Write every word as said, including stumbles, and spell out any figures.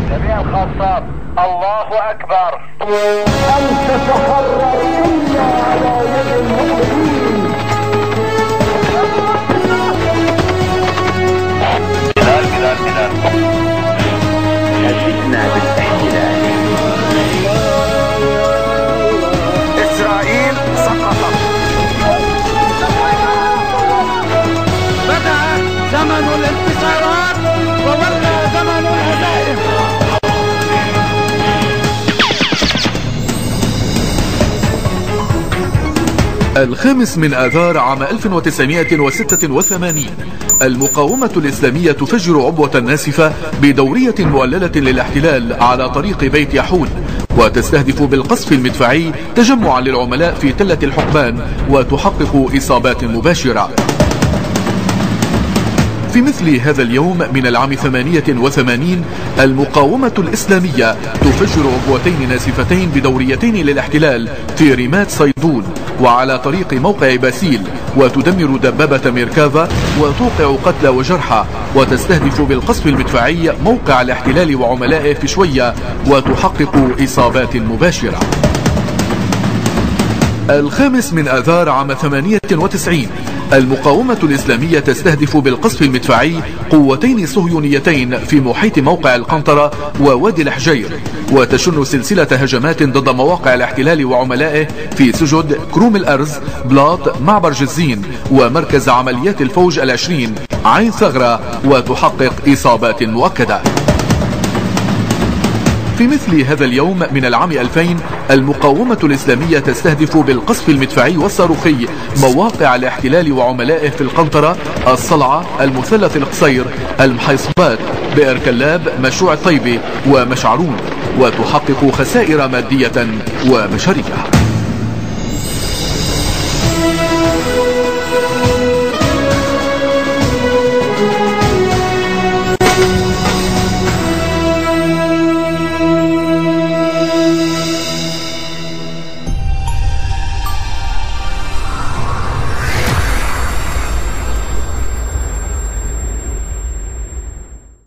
جميع الخاصات الله أكبر. أن تتحرر إلا على يد المؤمنين. بلال بلال بلال هددنا بالاحتلال. إسرائيل سقطت. بدأ زمن الانتصارات وولى زمن الهزائم. الخامس من آذار عام ألف وتسعمائة وستة وثمانين المقاومة الإسلامية تفجر عبوة ناسفة بدورية موللة للاحتلال على طريق بيت يحون، وتستهدف بالقصف المدفعي تجمعا للعملاء في تلة الحقبان وتحقق إصابات مباشرة. في مثل هذا اليوم من العام ثمانية وثمانين المقاومة الإسلامية تفجر عبوتين ناسفتين بدوريتين للاحتلال في رمات صيدون وعلى طريق موقع باسيل، وتدمر دبابة ميركافا وتوقع قتلى وجرحى، وتستهدف بالقصف المدفعي موقع الاحتلال وعملائه في شوية وتحقق إصابات مباشرة. الخامس من آذار عام ثمانية وتسعين المقاومة الإسلامية تستهدف بالقصف المدفعي قوتين صهيونيتين في محيط موقع القنطرة ووادي الحجير، وتشن سلسلة هجمات ضد مواقع الاحتلال وعملائه في سجد، كروم الأرز، بلاط، معبر جزين، ومركز عمليات الفوج العشرين عين ثغرة، وتحقق إصابات مؤكدة. في مثل هذا اليوم من العام ألفين المقاومة الإسلامية تستهدف بالقصف المدفعي والصاروخي مواقع الاحتلال وعملائه في القنطرة، الصلعة، المثلث القصير، المحيصبات، بئر كلاب، مشروع الطيبي ومشعرون، وتحقق خسائر مادية وبشرية.